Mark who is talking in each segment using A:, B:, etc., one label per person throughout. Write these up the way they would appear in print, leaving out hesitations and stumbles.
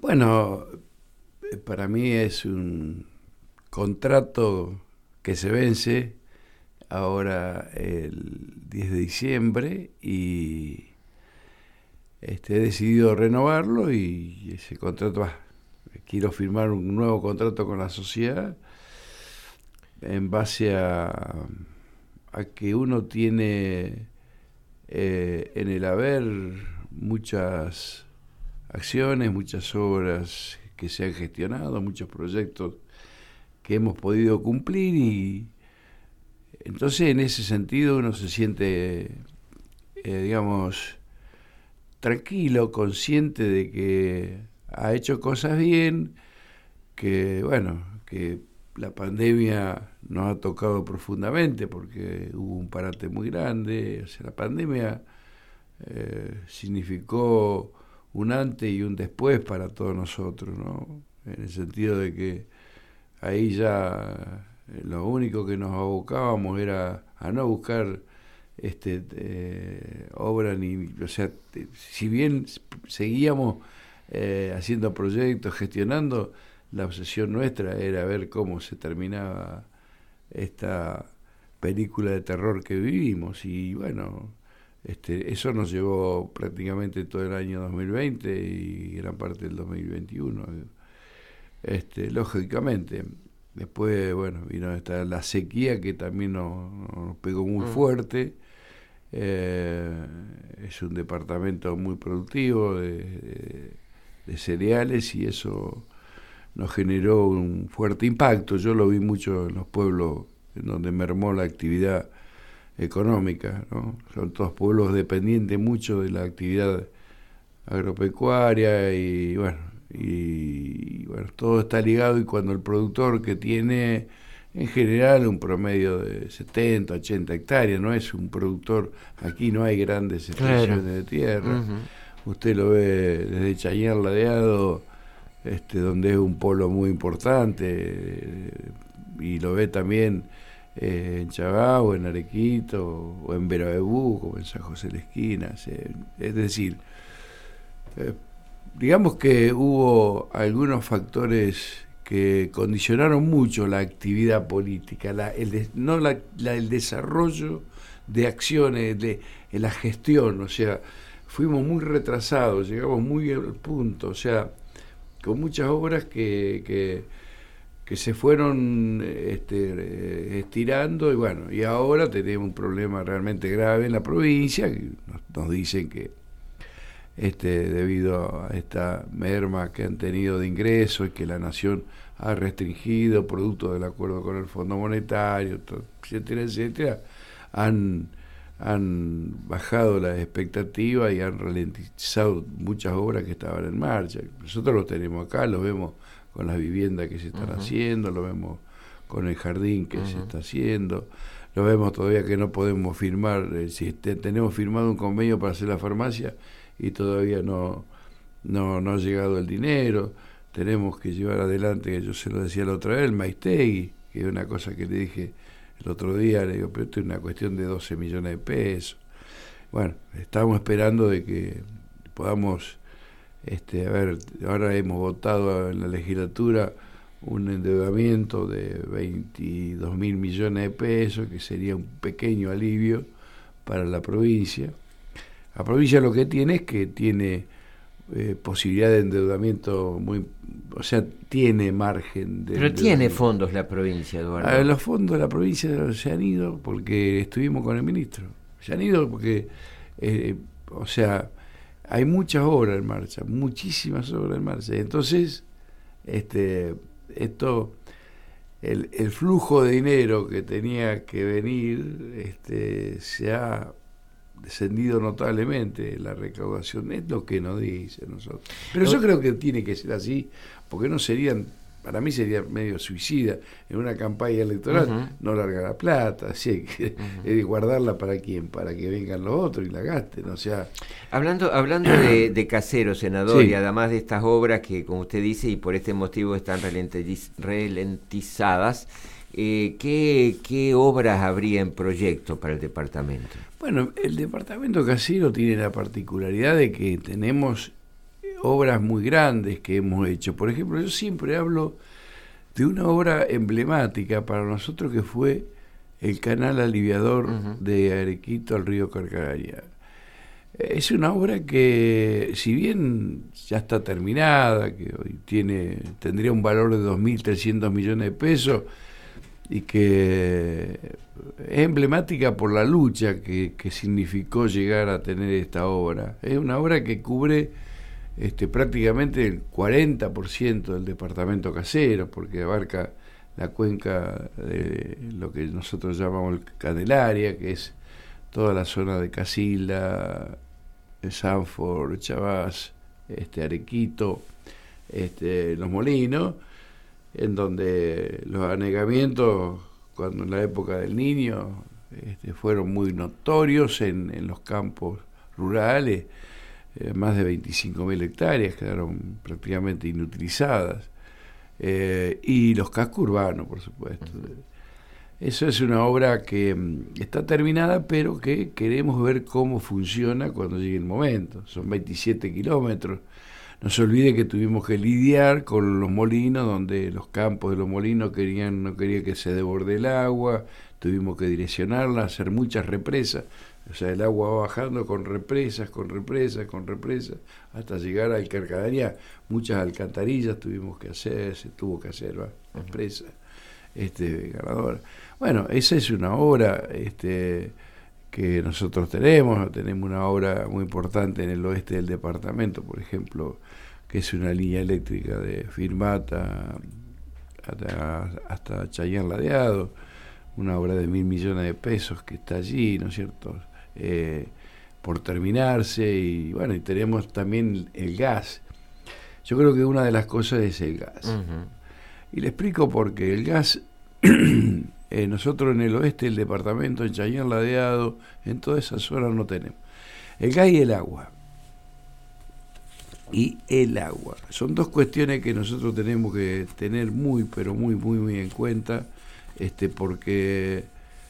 A: Bueno, para mí es un contrato que se vence ahora el 10 de diciembre y he decidido renovarlo y ese contrato, quiero firmar un nuevo contrato con la sociedad en base a que uno tiene en el haber muchas acciones, muchas obras que se han gestionado, muchos proyectos que hemos podido cumplir y entonces en ese sentido uno se siente, digamos, tranquilo, consciente de que ha hecho cosas bien, que bueno, que la pandemia nos ha tocado profundamente porque hubo un parate muy grande, o sea, la pandemia significó un antes y un después para todos nosotros, ¿no? En el sentido de que ahí ya lo único que nos abocábamos era a no buscar obra ni, o sea, si bien seguíamos haciendo proyectos, gestionando, la obsesión nuestra era ver cómo se terminaba esta película de terror que vivimos y bueno, eso nos llevó prácticamente todo el año 2020 y gran parte del 2021. Lógicamente, después, bueno, vino la sequía que también nos pegó muy fuerte. Es un departamento muy productivo de cereales y eso nos generó un fuerte impacto. Yo lo vi mucho en los pueblos en donde mermó la actividad económica, ¿no? Son todos pueblos dependientes mucho de la actividad agropecuaria y bueno, todo está ligado y cuando el productor que tiene en general un promedio de 70, 80 hectáreas, no es un productor, aquí no hay grandes extensiones de tierra, usted lo ve desde Chañar Ladeado, donde es un polo muy importante, y lo ve también en Chabao, en Arequito, o en Veraebú, como en San José de la Esquina. Es decir, digamos que hubo algunos factores que condicionaron mucho la actividad política, el desarrollo de acciones, de la gestión, o sea, fuimos muy retrasados, llegamos muy al punto, o sea, con muchas obras que se fueron estirando y bueno, y ahora tenemos un problema realmente grave en la provincia, que nos dicen que debido a esta merma que han tenido de ingresos y que la nación ha restringido producto del acuerdo con el Fondo Monetario, etcétera, etcétera, han bajado las expectativas y han ralentizado muchas obras que estaban en marcha. Nosotros los tenemos acá, los vemos con las viviendas que se están haciendo, lo vemos con el jardín que se está haciendo, lo vemos todavía que no podemos firmar, si tenemos firmado un convenio para hacer la farmacia y todavía no ha llegado el dinero, tenemos que llevar adelante, que yo se lo decía la otra vez, el Maistegui, que es una cosa que le dije el otro día, le digo, pero esto es una cuestión de 12 millones de pesos. Bueno, estamos esperando de que podamos, ahora hemos votado en la legislatura un endeudamiento de 22 mil millones de pesos, que sería un pequeño alivio para la provincia. La provincia lo que tiene es que tiene posibilidad de endeudamiento o sea, tiene margen de...
B: Pero tiene fondos la provincia, Eduardo.
A: Los fondos de la provincia se han ido porque estuvimos con el ministro. Se han ido porque, o sea, hay muchas obras en marcha, muchísimas obras en marcha. Entonces, el flujo de dinero que tenía que venir, se ha descendido notablemente la recaudación, es lo que nos dicen nosotros. Pero yo creo que tiene que ser así, porque no serían, para mí sería medio suicida en una campaña electoral no largar la plata, así que guardarla para quién, para que vengan los otros y la gasten, o sea.
B: Hablando de Casero, senador, sí, y además de estas obras que, como usted dice, y por este motivo están ralentizadas, ¿qué obras habría en proyecto para el departamento?
A: Bueno, el departamento Casero tiene la particularidad de que tenemos obras muy grandes que hemos hecho. Por ejemplo, yo siempre hablo de una obra emblemática para nosotros que fue el canal aliviador de Arequito al río Carcarañá. Es una obra que, si bien ya está terminada, que hoy tendría un valor de 2.300 millones de pesos, y que es emblemática por la lucha que significó llegar a tener esta obra. Es una obra que cubre prácticamente el 40% del departamento Caseros, porque abarca la cuenca de lo que nosotros llamamos Candelaria, que es toda la zona de Casilda, Sanford, Chavás, Arequito, Los Molinos, en donde los anegamientos, cuando en la época del Niño, fueron muy notorios en los campos rurales. Más de 25.000 hectáreas quedaron prácticamente inutilizadas, y los cascos urbanos, por supuesto. Eso es una obra que está terminada, pero que queremos ver cómo funciona cuando llegue el momento. Son 27 kilómetros. No se olvide que tuvimos que lidiar con los molinos, donde los campos de los molinos no querían que se desborde el agua, tuvimos que direccionarla, hacer muchas represas. O sea, el agua va bajando con represas, hasta llegar al Carcarañá. Muchas alcantarillas se tuvo que hacer, represas, ganadoras. Bueno, esa es una obra que nosotros tenemos una obra muy importante en el oeste del departamento, por ejemplo, que es una línea eléctrica de Firmata hasta Chayán Ladeado, una obra de 1.000 millones de pesos que está allí, ¿no es cierto?, por terminarse. Y bueno, y tenemos también el gas. Yo creo que una de las cosas es el gas. Y le explico por qué. El gas, nosotros en el oeste del departamento, en Chayán Ladeado, en toda esa zona no tenemos. El gas y el agua. Son dos cuestiones que nosotros tenemos que tener muy, pero muy, muy, muy en cuenta, porque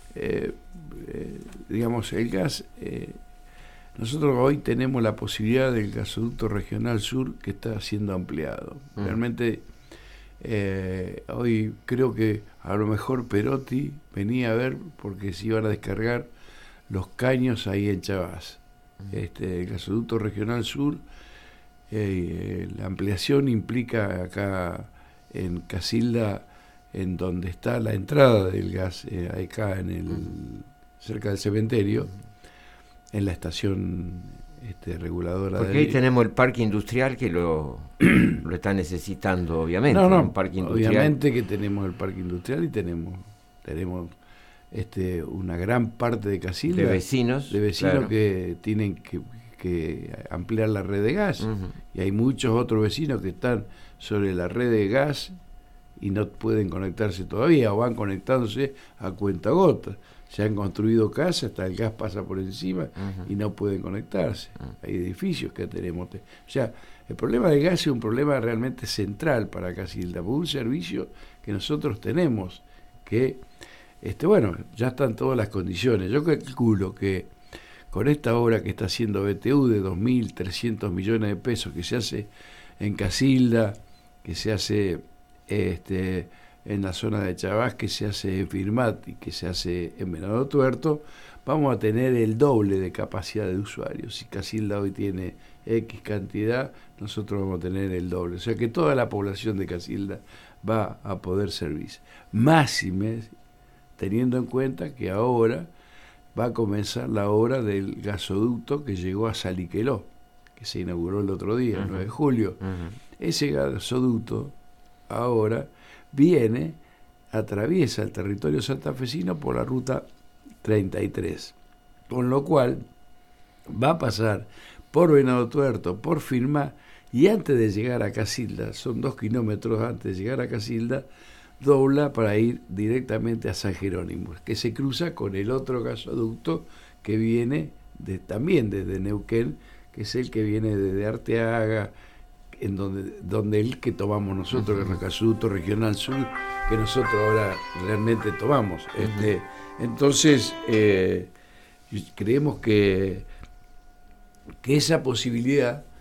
A: digamos, el gas, nosotros hoy tenemos la posibilidad del gasoducto regional sur que está siendo ampliado. Realmente hoy creo que a lo mejor Perotti venía a ver porque se iban a descargar los caños ahí en Chavás. El gasoducto regional sur, la ampliación implica acá en Casilda, en donde está la entrada del gas, acá cerca del cementerio, en la estación reguladora.
B: Porque ahí tenemos el parque industrial que lo está necesitando, obviamente.
A: Un parque industrial. Obviamente que tenemos el parque industrial y tenemos una gran parte de Casilda,
B: de vecinos
A: claro, que tienen que ampliar la red de gas, y hay muchos otros vecinos que están sobre la red de gas y no pueden conectarse todavía, o van conectándose a cuentagotas. Se han construido casas, hasta el gas pasa por encima y no pueden conectarse. Hay edificios que tenemos. O sea, el problema del gas es un problema realmente central para Casilda, por un servicio que nosotros tenemos, que, ya están todas las condiciones. Yo calculo que con esta obra que está haciendo BTU de 2.300 millones de pesos, que se hace en Casilda, que se hace en la zona de Chavás, que se hace en Firmat y que se hace en Venado Tuerto, vamos a tener el doble de capacidad de usuarios. Si Casilda hoy tiene X cantidad, nosotros vamos a tener el doble. O sea que toda la población de Casilda va a poder servirse. Máxime, teniendo en cuenta que ahora va a comenzar la obra del gasoducto que llegó a Saliqueló, que se inauguró el otro día, el 9 de julio. Ese gasoducto ahora atraviesa el territorio santafesino por la ruta 33, con lo cual va a pasar por Venado Tuerto, por Firmat, y antes de llegar a Casilda, son 2 kilómetros antes de llegar a Casilda, dobla para ir directamente a San Jerónimo, que se cruza con el otro gasoducto que viene también desde Neuquén, que es el que viene desde Arteaga, en donde el que tomamos nosotros, el gasoducto regional sur, que nosotros ahora realmente tomamos. Entonces, creemos que esa posibilidad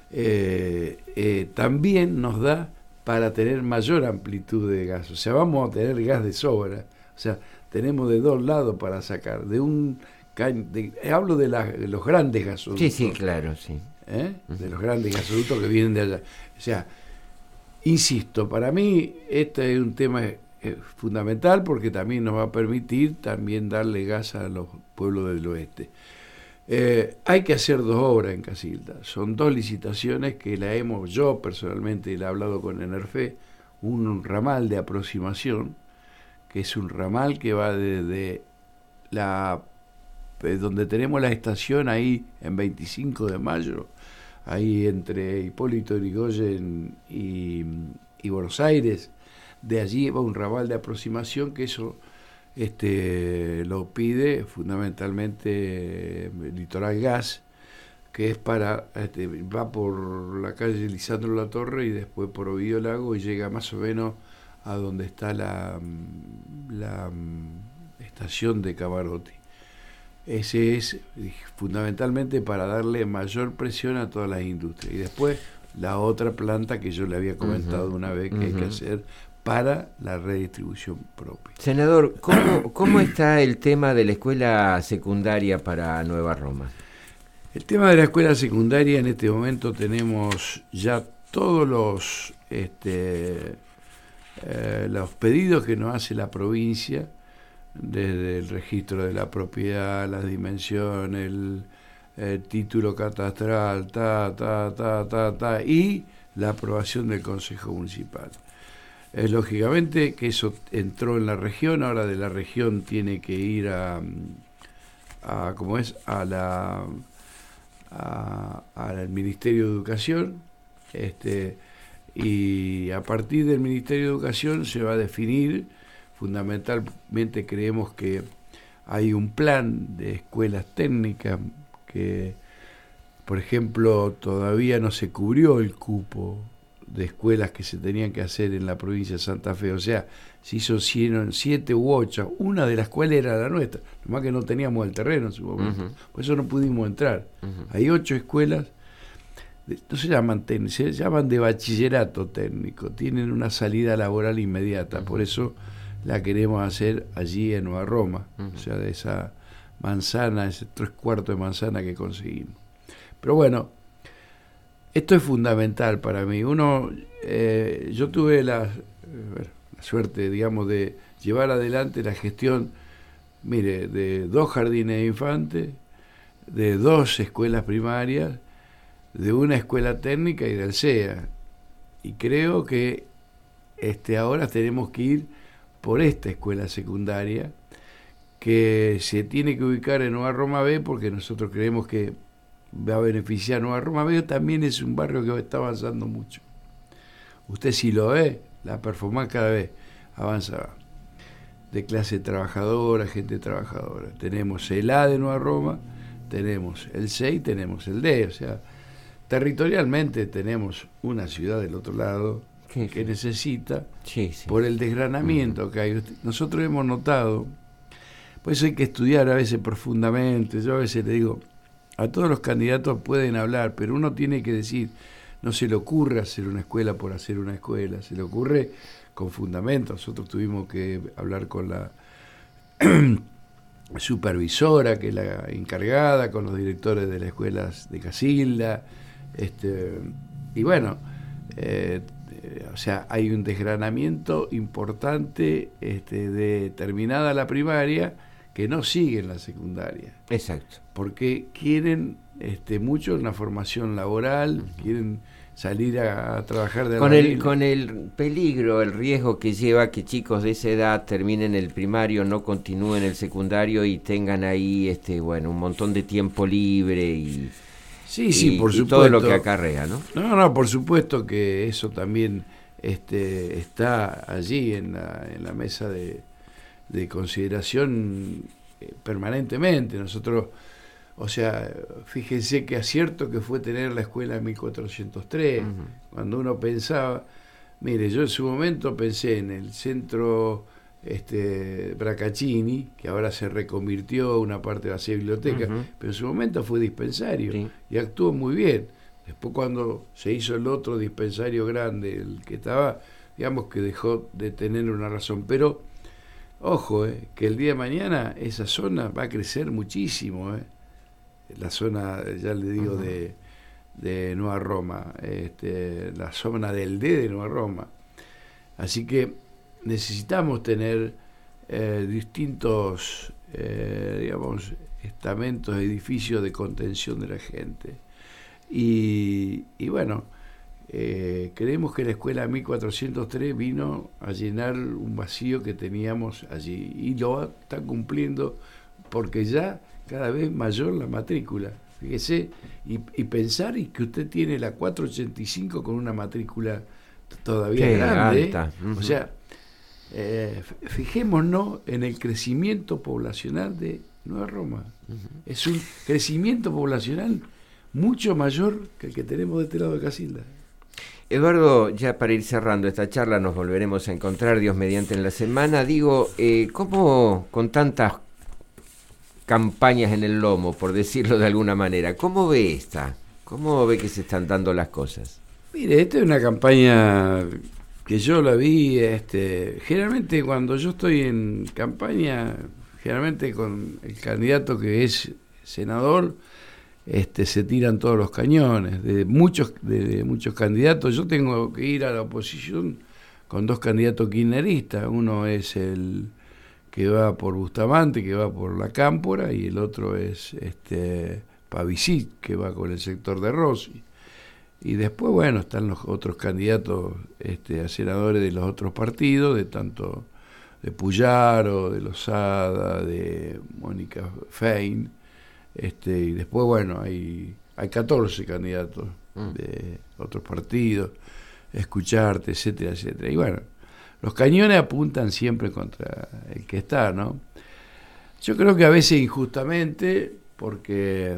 A: también nos da para tener mayor amplitud de gas. O sea, vamos a tener gas de sobra. O sea, tenemos de dos lados para sacar. Hablo de los grandes gasoductos.
B: Sí, claro, sí.
A: De los grandes gasoductos que vienen de allá. O sea, insisto, para mí este es un tema fundamental porque también nos va a permitir también darle gas a los pueblos del oeste. Hay que hacer dos obras en Casilda. Son dos licitaciones que yo personalmente la he hablado con Enerfe, un ramal de aproximación, que es un ramal que va desde donde tenemos la estación ahí en 25 de mayo, ahí entre Hipólito Yrigoyen y Buenos Aires. De allí va un ramal de aproximación que eso lo pide fundamentalmente Litoral Gas, que es para va por la calle Lisandro Latorre y después por Ovidio Lago y llega más o menos a donde está la estación de Camarote. Ese es fundamentalmente para darle mayor presión a todas las industrias. Y después la otra planta que yo le había comentado una vez que hay que hacer para la redistribución propia.
B: Senador, ¿cómo está el tema de la escuela secundaria para Nueva Roma?
A: El tema de la escuela secundaria, en este momento tenemos ya todos los pedidos que nos hace la provincia, desde el registro de la propiedad, las dimensiones, el título catastral, y la aprobación del Consejo Municipal. Lógicamente que eso entró en la región, ahora de la región tiene que ir al Ministerio de Educación, y a partir del Ministerio de Educación se va a definir. Fundamentalmente creemos que hay un plan de escuelas técnicas que, por ejemplo, todavía no se cubrió el cupo de escuelas que se tenían que hacer en la provincia de Santa Fe. O sea, se hicieron 7 u 8, una de las cuales era la nuestra, nomás que no teníamos el terreno en su momento. Por eso no pudimos entrar. Hay 8 escuelas, no se llaman técnicas, se llaman de bachillerato técnico, tienen una salida laboral inmediata, por eso la queremos hacer allí en Nueva Roma, o sea, de esa manzana, ese 3/4 de manzana que conseguimos. Pero bueno, esto es fundamental para mí. Yo tuve la suerte, digamos, de llevar adelante la gestión, mire, de 2 jardines de infantes, de 2 escuelas primarias, de una escuela técnica y del CEA. Y creo que ahora tenemos que ir por esta escuela secundaria que se tiene que ubicar en Nueva Roma B, porque nosotros creemos que va a beneficiar. Nueva Roma B también es un barrio que está avanzando mucho. Usted si lo ve, la performance cada vez avanza, de clase trabajadora, gente trabajadora. Tenemos el A de Nueva Roma, tenemos el C y tenemos el D. O sea, territorialmente tenemos una ciudad del otro lado que necesita, por el desgranamiento que hay. Nosotros hemos notado, por eso hay que estudiar a veces profundamente. Yo a veces le digo, a todos los candidatos pueden hablar, pero uno tiene que decir, no se le ocurre hacer una escuela por hacer una escuela, se le ocurre con fundamentos. Nosotros tuvimos que hablar con la supervisora, que es la encargada, con los directores de las escuelas de Casilda, y bueno, o sea, hay un desgranamiento importante de terminada la primaria que no siguen la secundaria.
B: Exacto.
A: Porque quieren mucho una formación laboral, quieren salir a trabajar de
B: con el peligro, el riesgo que lleva que chicos de esa edad terminen el primario, no continúen el secundario y tengan ahí un montón de tiempo libre y
A: por supuesto,
B: todo lo que acarrea, ¿no?
A: No, por supuesto que eso también está allí en la mesa de consideración permanentemente. Nosotros, o sea, fíjense qué acierto que fue tener la escuela en 1403, cuando uno pensaba, mire, yo en su momento pensé en el centro Bracaccini, que ahora se reconvirtió, una parte va a ser biblioteca, pero en su momento fue dispensario y actuó muy bien. Después cuando se hizo el otro dispensario grande, el que estaba, digamos que dejó de tener una razón. Pero, ojo, que el día de mañana esa zona va a crecer muchísimo. La zona, ya le digo, de Nueva Roma, la zona del D de Nueva Roma. Así que necesitamos tener distintos, digamos, estamentos, edificios de contención de la gente. Y bueno, creemos que la escuela 1403 vino a llenar un vacío que teníamos allí y lo está cumpliendo porque ya cada vez mayor la matrícula. Fíjese, y pensar y que usted tiene la 485 con una matrícula todavía
B: qué
A: grande.
B: alta.
A: O sea, fijémonos en el crecimiento poblacional de Nueva Roma. Es un crecimiento poblacional mucho mayor que el que tenemos de este lado de Casilda.
B: Eduardo, ya para ir cerrando esta charla, nos volveremos a encontrar, Dios mediante, en la semana. Digo, ¿cómo con tantas campañas en el lomo, por decirlo de alguna manera, cómo ve esta? ¿Cómo ve que se están dando las cosas?
A: Mire, esta es una campaña que yo la vi, generalmente cuando yo estoy en campaña, generalmente con el candidato que es senador, se tiran todos los cañones, de muchos candidatos. Yo tengo que ir a la oposición con dos candidatos kirchneristas, uno es el que va por Bustamante, que va por la Cámpora, y el otro es Pavicic, que va con el sector de Rossi. Y después, bueno, están los otros candidatos a senadores de los otros partidos, de tanto de Puyaro, de Lozada, de Mónica Fein, y después, bueno, hay 14 candidatos de otros partidos, Escucharte, etcétera, etcétera. Y bueno, los cañones apuntan siempre contra el que está, ¿no? Yo creo que a veces injustamente, porque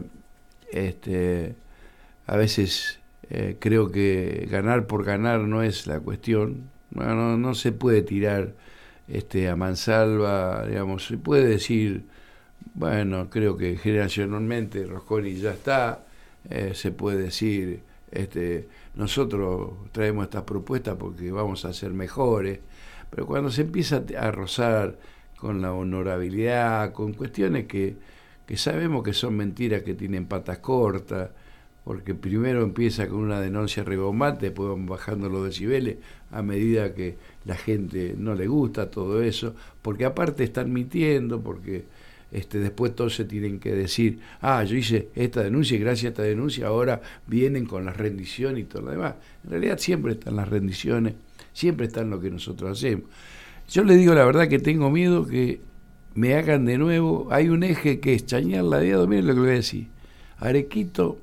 A: a veces creo que ganar por ganar no es la cuestión. No se puede tirar a mansalva, digamos. Se puede decir, bueno, creo que generacionalmente Rosconi ya está. Se puede decir, nosotros traemos estas propuestas porque vamos a ser mejores. Pero cuando se empieza a rozar con la honorabilidad, con cuestiones que sabemos que son mentiras, que tienen patas cortas, porque primero empieza con una denuncia regombante, después van bajando los decibeles a medida que la gente no le gusta todo eso, porque aparte están mintiendo, porque después todos se tienen que decir, yo hice esta denuncia y gracias a esta denuncia ahora vienen con la rendición y todo lo demás. En realidad siempre están las rendiciones, siempre están lo que nosotros hacemos. Yo le digo la verdad que tengo miedo que me hagan de nuevo. Hay un eje que es Chañar Ladeado, miren lo que le voy a decir, Arequito,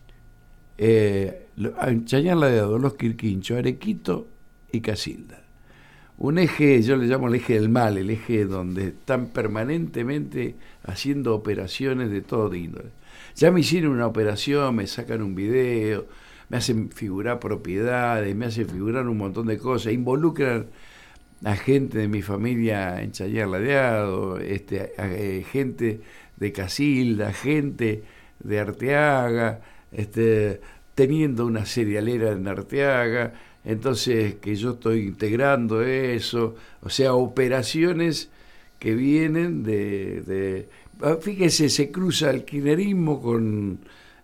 A: Chañar Ladeado, Los Quirquinchos, Arequito y Casilda. Un eje, yo le llamo el eje del mal, el eje donde están permanentemente haciendo operaciones de todo índole. Ya me hicieron una operación, me sacan un video, me hacen figurar propiedades, me hacen figurar un montón de cosas, involucran a gente de mi familia en Chañar Ladeado, gente de Casilda, gente de Arteaga, teniendo una cerealera en Arteaga, entonces que yo estoy integrando eso, o sea, operaciones que vienen fíjese, se cruza el kirchnerismo con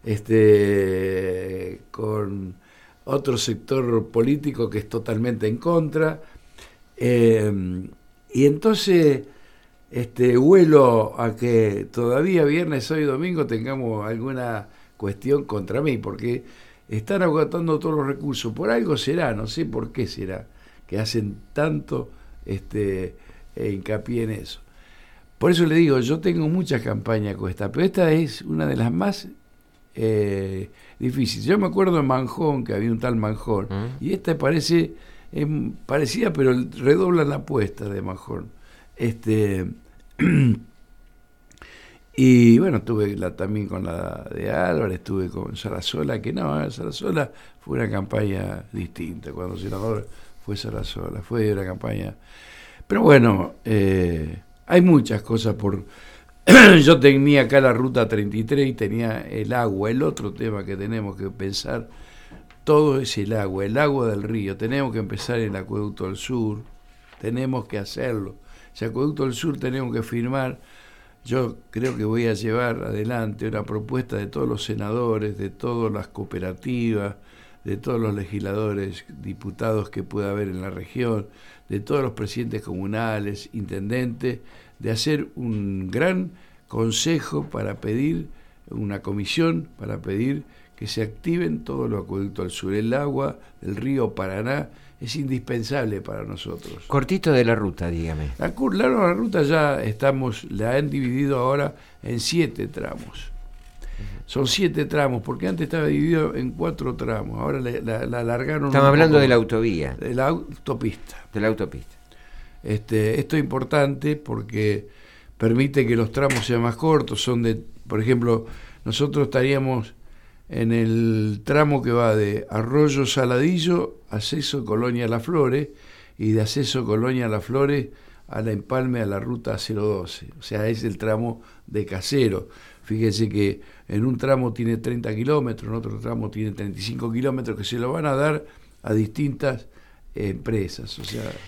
A: otro sector político que es totalmente en contra, y entonces huelo a que todavía viernes, sábado y domingo tengamos alguna cuestión contra mí, porque están agotando todos los recursos. Por algo será, no sé por qué será, que hacen tanto hincapié en eso. Por eso le digo, yo tengo muchas campañas con esta, pero esta es una de las más difíciles. Yo me acuerdo en Manjón, que había un tal Manjón, y esta parece parecida, pero redoblan la apuesta de Manjón. Y bueno, estuve también con la de Álvarez, estuve con Sarasola, que no, Sarasola fue una campaña distinta, cuando senador fue Sarasola, fue una campaña. Pero bueno, hay muchas cosas por Yo tenía acá la ruta 33 y tenía el agua. El otro tema que tenemos que pensar, todo es el agua del río. Tenemos que empezar el acueducto del sur, tenemos que hacerlo. Ese acueducto del sur tenemos que firmar. Yo creo que voy a llevar adelante una propuesta de todos los senadores, de todas las cooperativas, de todos los legisladores, diputados que pueda haber en la región, de todos los presidentes comunales, intendentes, de hacer un gran consejo para pedir, una comisión para pedir que se activen todos los acueductos al sur. El agua del río Paraná es indispensable para nosotros.
B: Cortito de la ruta, dígame.
A: La ruta ya la han dividido ahora en 7 tramos. Son 7 tramos, porque antes estaba dividido en 4 tramos, ahora la alargaron.
B: Estamos hablando de la autovía.
A: De la autopista.
B: De la autopista.
A: Esto es importante porque permite que los tramos sean más cortos. Por ejemplo, nosotros estaríamos en el tramo que va de Arroyo Saladillo, acceso Colonia Las Flores, y de acceso Colonia Las Flores a la empalme a la ruta 012. O sea, es el tramo de Casero. Fíjense que en un tramo tiene 30 kilómetros, en otro tramo tiene 35 kilómetros, que se lo van a dar a distintas empresas. O sea,